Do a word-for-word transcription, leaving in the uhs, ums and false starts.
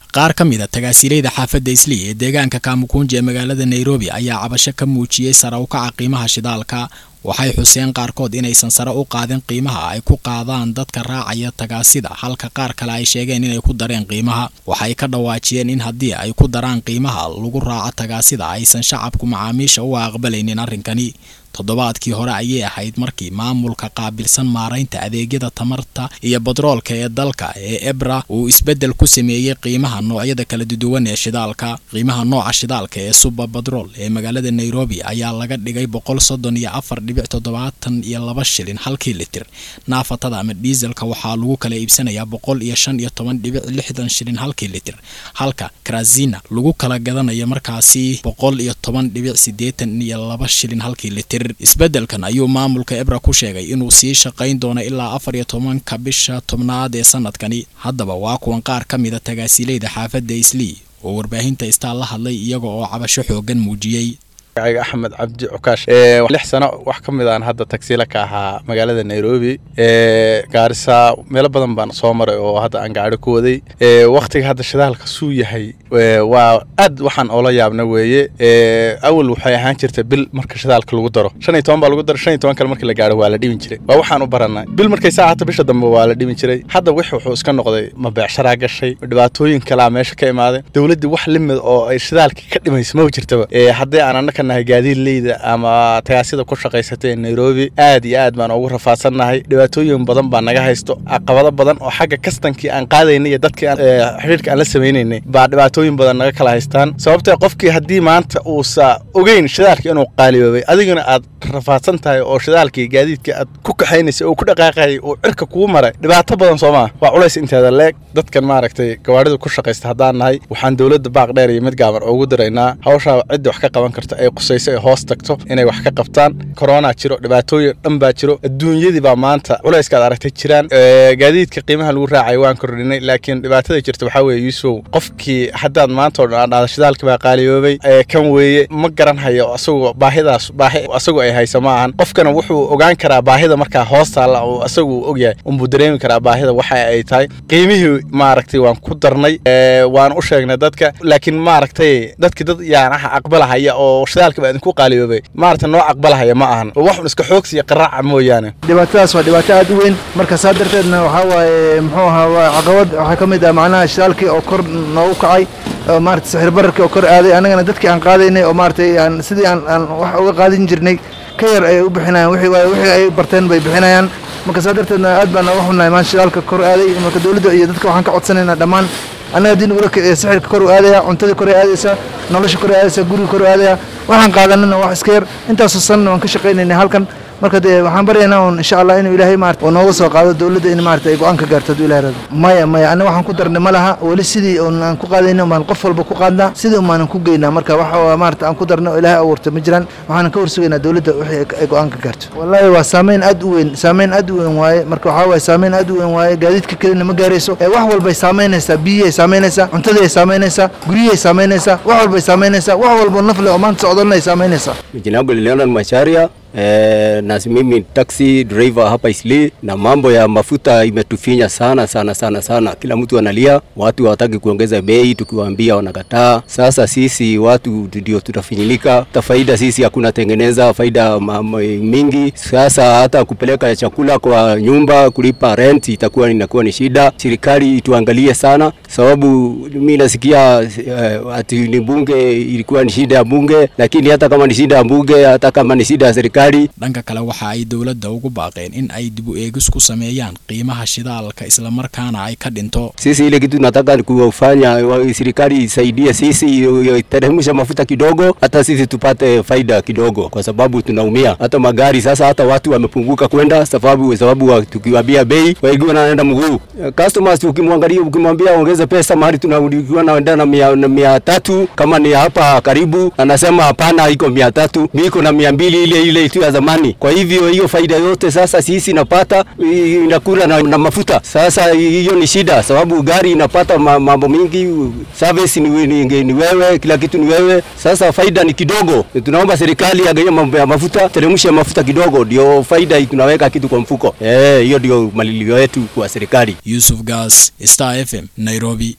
qaar ka mid ah tagaasiilayda xaafadda Islii ee deegaanka Kamukunji ee magaalada Nairobi ayaa cabasho ka muujiyay sare u kaca qiimaha shidaalka. waxay xuseen qaarkood inaysan sare u qaadin qiimaha ay ku qaadaan dadka raacaya tagaasida, halka qaar kale ay sheegeen inay ku dareen qiimaha. waxay ka dhawaajiyeen in haddii ay ku daraan qiimaha lagu raaco tagaasida aysan shacabku macaamiisha u aqbalaynin arrinkani. toddobaadkii hore ayay ahayd markii maamulka qaabilsan maaraynta adeegyada tamarta iyo batroolka ee dalka ee Ebra uu isbedel ku sameeyay qiimaha noocyada kala duwan ee shidaalka. qiimaha nooca shidaalka ee Super Petrol ee magaalada Nairobi ayaa laga dhigay boqol soddon iyo afar dhibic toddobaatan iyo laba shilin halkii litir. naafatada ama dieselka waxaa lagu kala iibsanayaa boqol iyo shan iyo toban dhibic lixdan shilin halkii litir, halka kerosene lagu kala gadanayo markaasi boqol iyo toban dhibic siddeetan iyo laba shilin halkii litir. isbedelkan ayuu maamulka Ebra ku sheegay inuu sii shaqayn doono ilaa afar iyo tobanka bisha tobnaad ee sanadkani. haddaba waa kuwan qaar ka mid ah tagaasiilayda xaafadda Islii oo warbaahinta istaa la hadlay iyaga oo cabasho xoogan muujiyay. Axmed Cabdi Cukaash ee lix sano wax ka mid ah hadda taksiila ka ahaa magaalada Nairobi ee Garissa meel badan baan soo maray oo hadda aan gaari ku waday ee waqtiga hadda shidaalka suu yahay waa aad waxaan oo la yaabna weeye ee awal waxay ahaan jirtay bil marka shidaalka lagu daro shan iyo toban baa lagu daro shan iyo toban kale markii la gaaro waa la dhibin jiray. waa waxaan u baranay bil markay saacada bisha dambe waa la dhibin jiray. hadda wixii wuxuu iska noqday ma beecshara gashay dhibaatooyin kala meesha ka imaaday. dawladda wax limid oo ay shidaalka ka dhimayso ma jirtaba ee haddii aan anaka gaadiid leeyda ama tagaasida ku shaqaysatay Nairobi aad iyo aad baan ugu rafaadsannahay. dhibaatooyin badan baa naga haysto, caqabado badan oo xagga kastankii aan qaadaynay iyo dadkii aan xiriirka aan la sameeynay baa dhibaatooyin badan naga kala haystaan. sababtoo qofkii haddii maanta uu sa ogeyn shidaalka inuu qaaliyoobay adiguna aad rafaadsan tahay oo shidaalkii gaadiidka aad ku kaxaynaysa oo ku dhaqaaqay oo cirka kugu maray dhibaato badan Soomaa waa culays inteeda leeg. dadkan maaragtay gawaarida ku shaqaysta hadaan nahay waxaan dawladda baaq dheer iyo mid gaaban ugu diraynaa hawsha cid wax ka qaban karta ay qusayso ee hoos tagto inay wax ka qabtaan. corona jiro, dhibaatooyin dhan baa jiro, adduunyadii baa maanta culayska aad aragtay jiraan. gaadiidka qiimaha lagu raacay waan kordhinay, laakiin dhibaatada jirta waxa weeye Yuusuf qofkii haddaad maanta oo dhan shidaalka baa qaaliyoobay ee kan weeye ma garan hayo asagoo baahidaas baahi asagoo ay hayso ma ahan. qofkana wuxuu ogaan karaa baahida markaa hoos taala oo asagoo og yahay uu dareemi karaa baahida waxa ay tahay. qiimihii maaragtay waan ku darnay ee waan u sheegnay dadka, laakiin maaragtay dadkii dad yaan aqbalahaya oo shidaalka baa idinku qaaliyoobay maarta noo aqbalahaya ma ahan. wax iska xoogsi iyo qaraac mooyaane dhibaatadaas waa dhibaato aad u weyn. marka saadarteedna waxa waaye muxuu ahaa waa caqabad waxa ka mid ah macnaha shidaalkii oo kor noogu kacay oo maarta sixir bararkii oo kor aaday. anagana dadkii aan qaadaynay oo maartay aan sidii aan aan wax uga qaadin jirnay ka yar ay u bixinayaan wixii waa wixii ay barteen bay bixinayaan. marka saadarteedna aad baan uga xunahay maan shidaalka kor aaday. marka dawladda iyo dadka waxaan ka codsanaynaa dhammaan annaga diin wada sixirka kor u aadaya, cuntada kor aadaysa, nolosha kor aadaysa, guriga kor aadaya. waxaan qaadanana wax iska yar intaas oo san waan ka shaqaynaynaa halkan. marka waxaan baryaynaa in insha Allah inuu Ilaahay maartay oo nooga soo qaado dawladda in maartay ay go'aan ka gaarto Ilaahay rado. maya maya anaga waxaan ku darnay malaha wali sidii aan ku qaadayno maan qof walba ku qaadna sidii maan ku geynaa. marka waxa maartay aan ku darnay Ilaahay awoortay ma jiraan. waxaan ka warsugaynaa dawladda wixii ay go'aan ka gaarto. wallahi waa saameyn aad u weyn, saameyn aad u weyn waaye. marka waxa waa saameyn aad u weyn waaye. gaadiidka kale ma gaarayso ee wax walba ay saameynaysaa, biyo ay saameynaysaa, cuntada ay saameynaysaa, guriga ay saameynaysaa, wax walba ay saameynaysaa, wax walba nafle oo maanta socdana ay saameynaysaa. Jinabu Leonard Macharia Eh, na mimi taxi driver hapa Islii, na mambo ya mafuta imetufinya sana sana sana sana. Kila mtu analia, watu hawataki kuongeza bei, tukiwaambia wanakataa. Sasa sisi watu ndio tutafinyilika, tafaida sisi hakuna tengeneza faida mingi. Sasa hata kupeleka chakula kwa nyumba, kulipa rent itakuwa inakuwa ni shida. Serikali ituangalie sana, sababu mimi nasikia uh, ati ni bunge ilikuwa ni shida ya bunge, lakini hata kama ni shida ya bunge, hata kama ni shida ya serikali. dhanka kale waxa ay dawladda ugu baaqeen in ay dib u eegis ku sameeyaan qiimaha shidaalka isla markaana ay ka dhinto. sisi ile kitu tunataka kufanya serikali isaidie sisi iteremsha mafuta kidogo, hata sisi tupate faida kidogo, kwa sababu tunaumia. hata magari sasa hata watu wamepunguka kwenda sababu sababu tukiwaambia bei wengi wanaenda mguu. Customers ukimwangalia ukimwambia ongeza pesa mahali tunaudikiwa naenda na mia tatu kama ni hapa karibu anasema hapana iko mia tatu, niko na mia mbili ile ile tu ya zamani. Kwa hivyo hiyo faida yote sasa sisi napata inakula na, na mafuta. Sasa hiyo ni shida sababu gari inapata mambo mingi, service ni, ni, ni wewe, kila kitu ni wewe. Sasa faida ni kidogo. Tunaomba serikali angalie mambo ya mafuta, teremshe mafuta kidogo ndio faida tunaweka kitu kwa mfuko. Eh, hiyo ndio malilio yetu kwa serikali. Yusuf Gas, Star F M, Nairobi.